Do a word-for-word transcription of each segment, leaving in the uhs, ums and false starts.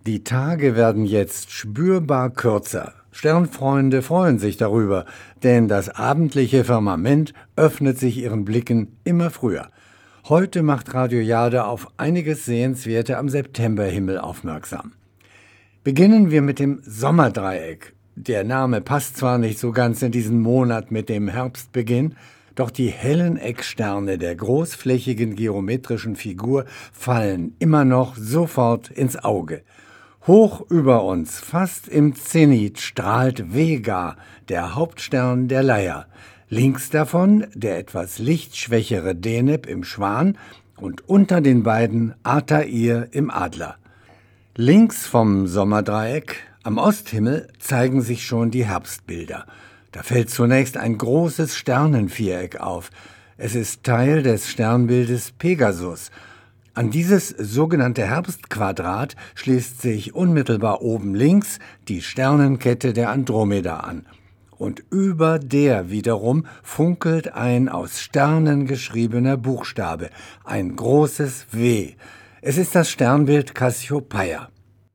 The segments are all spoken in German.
Die Tage werden jetzt spürbar kürzer. Sternfreunde freuen sich darüber, denn das abendliche Firmament öffnet sich ihren Blicken immer früher. Heute macht Radio Jade auf einiges Sehenswerte am Septemberhimmel aufmerksam. Beginnen wir mit dem Sommerdreieck. Der Name passt zwar nicht so ganz in diesen Monat mit dem Herbstbeginn, doch die hellen Ecksterne der großflächigen geometrischen Figur fallen immer noch sofort ins Auge. Hoch über uns, fast im Zenit, strahlt Vega, der Hauptstern der Leier. Links davon der etwas lichtschwächere Deneb im Schwan und unter den beiden Altair im Adler. Links vom Sommerdreieck, am Osthimmel, zeigen sich schon die Herbstbilder. Da fällt zunächst ein großes Sternenviereck auf. Es ist Teil des Sternbildes Pegasus. An dieses sogenannte Herbstquadrat schließt sich unmittelbar oben links die Sternenkette der Andromeda an. Und über der wiederum funkelt ein aus Sternen geschriebener Buchstabe, ein großes W. Es ist das Sternbild Cassiopeia.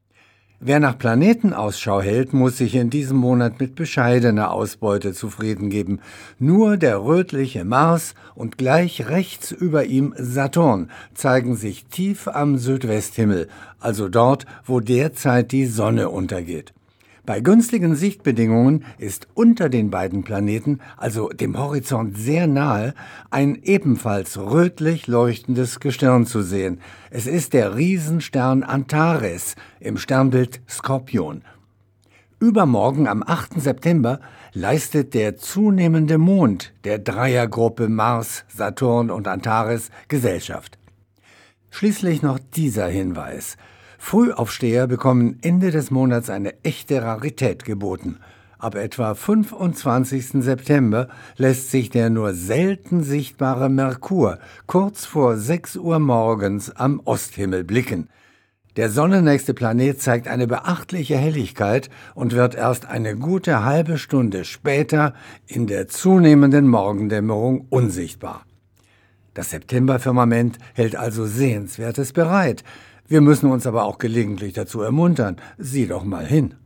Wer nach Planeten Ausschau hält, muss sich in diesem Monat mit bescheidener Ausbeute zufrieden geben. Nur der rötliche Mars und gleich rechts über ihm Saturn zeigen sich tief am Südwesthimmel, also dort, wo derzeit die Sonne untergeht. Bei günstigen Sichtbedingungen ist unter den beiden Planeten, also dem Horizont sehr nahe, ein ebenfalls rötlich leuchtendes Gestirn zu sehen. Es ist der Riesenstern Antares im Sternbild Skorpion. Übermorgen am achten September leistet der zunehmende Mond der Dreiergruppe Mars, Saturn und Antares Gesellschaft. Schließlich noch dieser Hinweis. Frühaufsteher bekommen Ende des Monats eine echte Rarität geboten. Ab etwa fünfundzwanzigsten September lässt sich der nur selten sichtbare Merkur kurz vor sechs Uhr morgens am Osthimmel blicken. Der sonnennächste Planet zeigt eine beachtliche Helligkeit und wird erst eine gute halbe Stunde später in der zunehmenden Morgendämmerung unsichtbar. Das Septemberfirmament hält also Sehenswertes bereit. Wir müssen uns aber auch gelegentlich dazu ermuntern. Sieh doch mal hin.